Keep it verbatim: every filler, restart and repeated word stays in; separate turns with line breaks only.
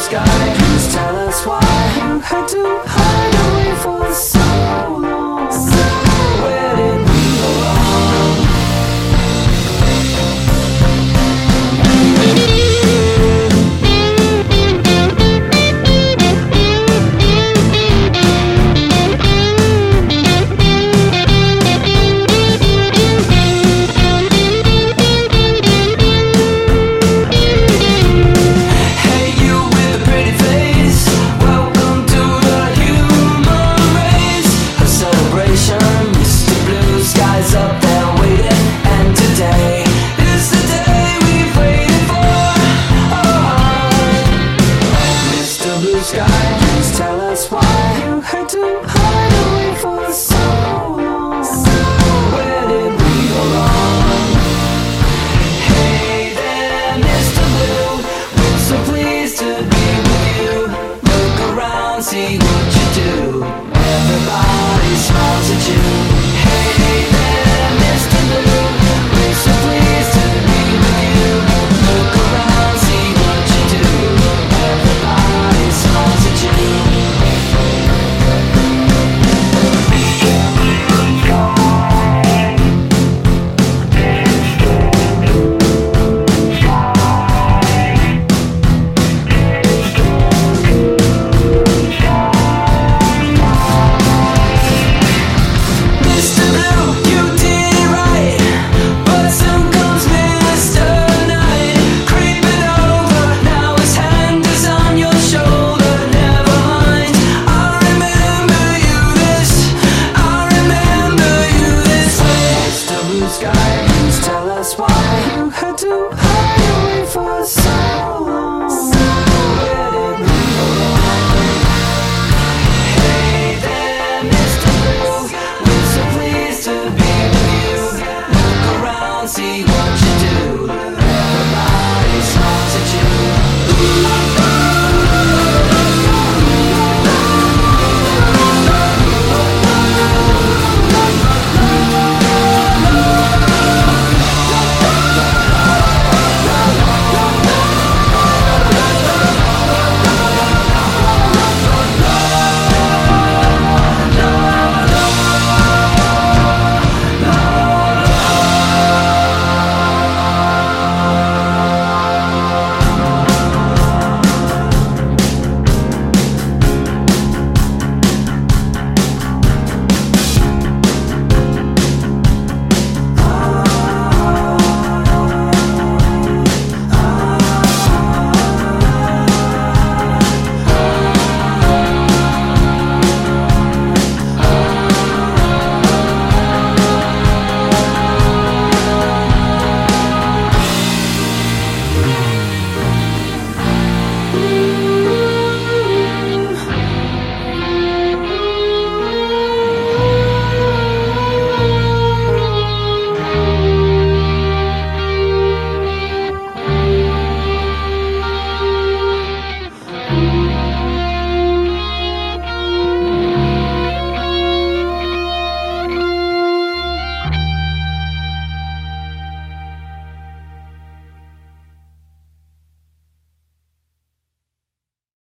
sky, please tell us why you had to hide away for so long. Where did we go wrong? Sky, please tell us why you had to hide away for so long. Where did we go wrong? Hey there, Mister Blue, we're so pleased to be with you. Look around, see what you do. Everybody smiles at you.